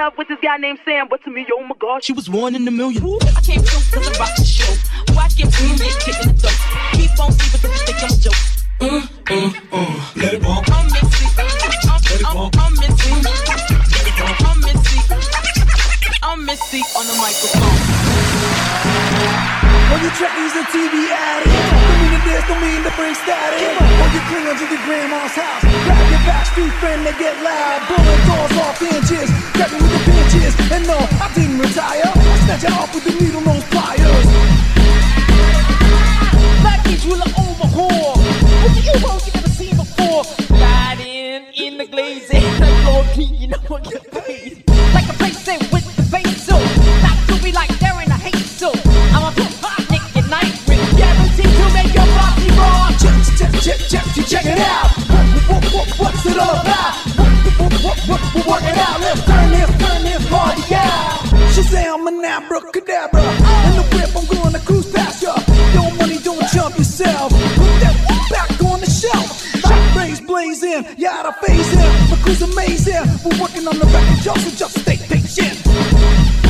love with this guy named Sam, but to me, oh my God, she was one in a million. I came through cause I rock the show. Who I get through, get kicked in the throat. Keep on sleeping cause you think I'm a joke. Let it bump. I'm Missy. I'm Missy. I'm Missy. I'm Missy on the microphone. All you trekkies and TV addicts, don't mean to dance, don't mean to bring static. All you clinging to your grandma's house, grab your backstreet friend, they get loud. Blowing doors off inches, grab me with the pinches. And no, I didn't retire, I snatch it off with the needle nose pliers. Black kids will overhaul. What you won't you never seen before? Riding in the glaze, like Lord King, you know what get paid. Like a place with the bass, so not to be like Darren, I hate so. I'm a Nick at night with guaranteed to make your body raw. Check it out. What's it all about? Work it out. Let's turn this party out. Shazam and abracadabra. In the whip, I'm gonna cruise past ya. Your money, don't jump yourself. Put that back on the shelf. Shot rays blazing, you out of phase in. My crew's amazing. We're working on the record, y'all, so just stay patient.